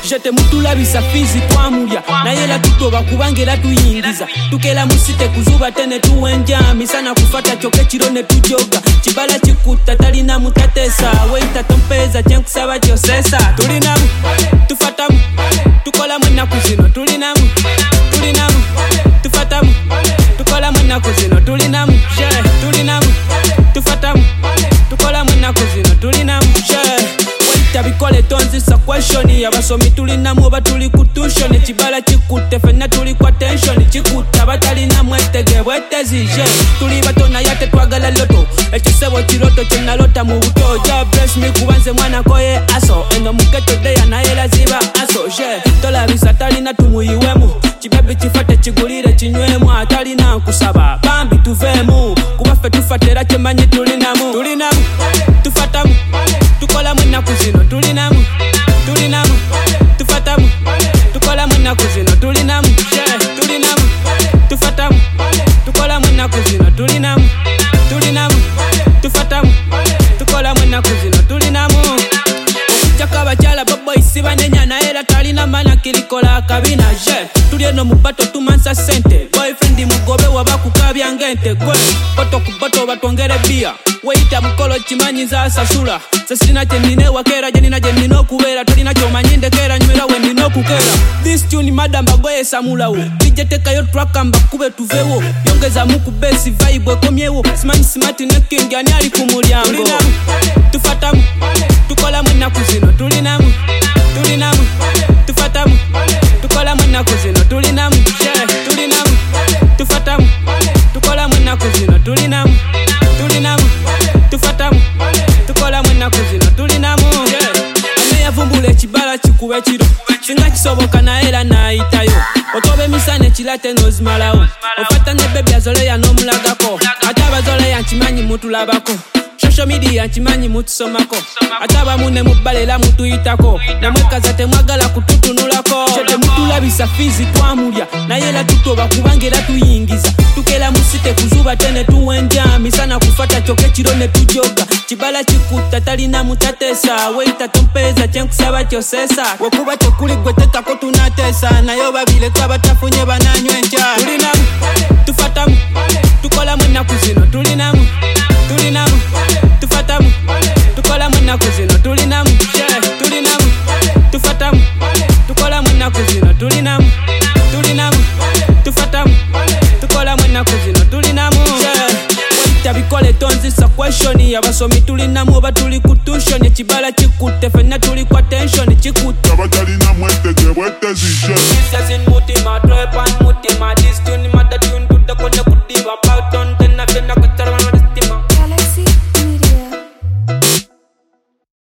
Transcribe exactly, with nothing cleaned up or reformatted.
jete mutulabisa fizi twamulya naye la tutoba kubangera tuyingiza tukela musite kuzuba tene tuwenja misana kufata choke chiro ne tujoga chibala chikuta talina mutatesa weita tompeza chenkusaba kyosesa tulinamu tufatamu tukola mwana kuzino tulinamu tulinamu tufatamu tukola mwana kuzino tulinamu she tulinamu tufatamu tukola mwana kuzino tulinamu she weita bikole tonzi sa question abasomi tulinamu oba tuli kutushone chibala chikute fena tuli kwa tension chikuta batalina mwetege bwetezije tuli batona yate twagala loto ekisebo kiroto chenalota mu buto ja bless me kubanze mwana koye aso endo muketo de yanayela ziba aso je tola bisa talina tumuyiwemu chibabe chifate chigulire chinywemu atalina kusaba bambi tuvemu kubafe tufatera chemanyi tulinamu tulinamu tufatamu tukola mwana kuzino tulinamu tulinamu tufatamu tukola mwana kuzino tulinamu she tulinamu tufatamu tukola mwana kuzino tulinamu tulinamu tufatamu tukola mwana kuzino tulinamu okuchaka bachala bobo isiba nenyana era talina mana kirikola kabina je tulieno mubato tumansa sente boyfriend mugobe wabakukabya ngente gwe boto kuboto batongere bia weita mukolo chimanyi za sasula sasina chenine wakera jenina jenino kubera tolina chomanyinde kera nywera wendino kukera this tune madamba goye samula we dijeteka yo track amba kube tuvewo yongeza muku base vibe komyewo smart smart ne king ani ali kumulyango tulinamu tufatamu tukola mwana kuzino tulinamu tulinamu tufatamu tukola mwana kuzino tulinamu she tulinamu tufatamu tukola mwana kuzino tulinamu tulinamu tufatamu tukola mwana kuzino tulinamu ane yavumbule chibala chikuwe chiro singa kisoboka na era naitayo otobe misane chilate nozimalawo ofata ne bebe azole ya nomulagako ataba zole ya chimanyi mutulabako social media chimanyi mutusomako ataba mune mubalela mutuyitako namwekaza temwagala kututunulako jete mutulabisa fizi twamulya naye la tutoba kubangera tuyingiza tukela musite kuzuba tene tuwenja misana kufata choke chiro ne tujoga chibala chikuta talina mutatesa weita tompeza chenkusaba kyosesa wokuba chokuli gweteta ko tunatesa nayo babile kwa tafunye bananywenja tulinamu tufatamu tukola mwana kuzino tulinamu tulinamu tufatamu tukola mwana kuzino tulinamu she tulinamu tufatamu tukola mwana kuzino tulinamu tulinamu tufatamu tukola mwana kuzino tulinamu she weita bikole tonzi sa question abasomi tulinamu oba tuli kutushone chibala chikute fena tuli kwa tension chikuta batalina mwetege bwetezije this is in mutima trap and mutima this tune mother tune to the